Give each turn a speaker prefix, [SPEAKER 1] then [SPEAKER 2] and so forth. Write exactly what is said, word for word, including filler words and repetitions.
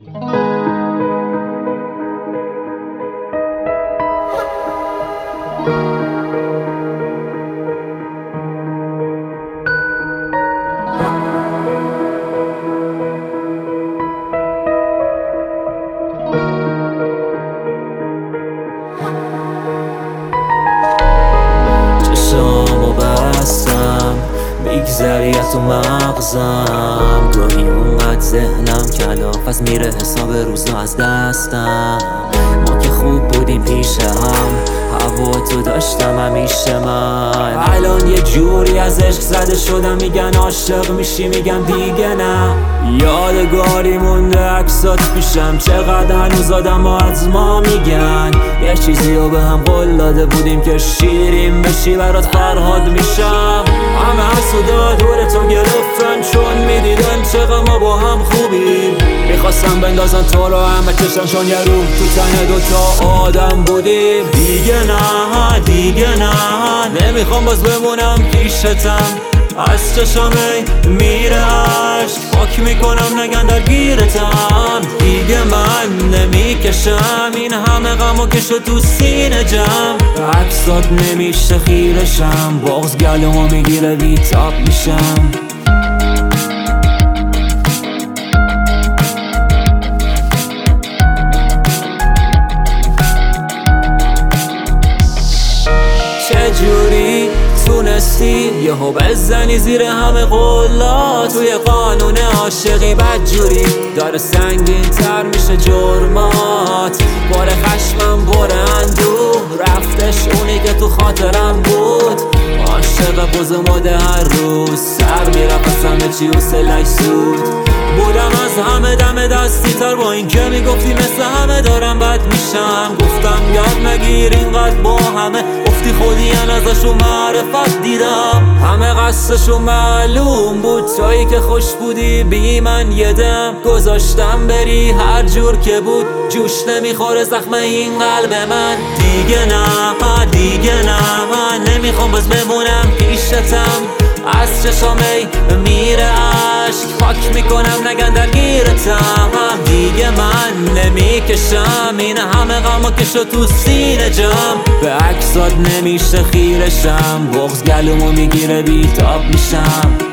[SPEAKER 1] چشامو بستم میگذری از تو مغزم، گاهی اونقدر ذهنم کلافست میره حساب روزا از دستم. ما که خوب بودیم پیش هم، هوا تو داشتم همیشه من. الان یه جوری از عشق زده شدم، میگن عاشق میشی میگم دیگه نه. یادگاری مونده عکسات پیشم، چقدر هنوز آدم ها از ما میگن. یه چیزی رو به هم قول داده بودیم که شیرین بشی برات فرهاد میشم. همه حسودا دور تو گرفتن چون میدیدن چقدر ما با هم خوبیم. میخواستم بندازن تو رو هم بکشن چون یه روح تو تن دوتا آدم بودیم. دیگه نه دیگه نه نمیخوام باز بمونم پیشتم. از چشمه میره عشق پاک میکنم نگن درگیرتم. دیگه من نمیکشم این همه غمو که شد تو سینه جمع. به عکسات نمیشه خیرشم، بغض گلومو میگیره بیتاب میشم. چجوری تونستی یهو بزنی زیر همه قولات؟ توی قانون عاشقی بدجوری داره سنگین تر میشه جرمات. بار خشمم بار اندوه رفتش اونی که تو خاطرم بود. عاشق پوز مده هر روز سر میرفت از همه چی و سلش سود. بودم از همه دم دستی تر با این که میگفتی مثل همه دارم بد میشم. گفتم یاد نگیر اینقدر با همه افتی خودی ازشو معرفت دیدم. همه قصدشو معلوم بود تویی که خوش بودی بی من یه دم گذاشتم بری هر جور که بود. جوش نمیخوره زخم این قلب من. دیگه نه دیگه نه من نمیخوام باز بمونم پیشتم. از چشامه میره عشق پاک میکنم نگن درگیرتم. دیگه من نمیکشم این همه غمو که شد تو سینه جمع. به عکسات نمیشه خیرشم، بغض گلومو میگیره بیتاب میشم.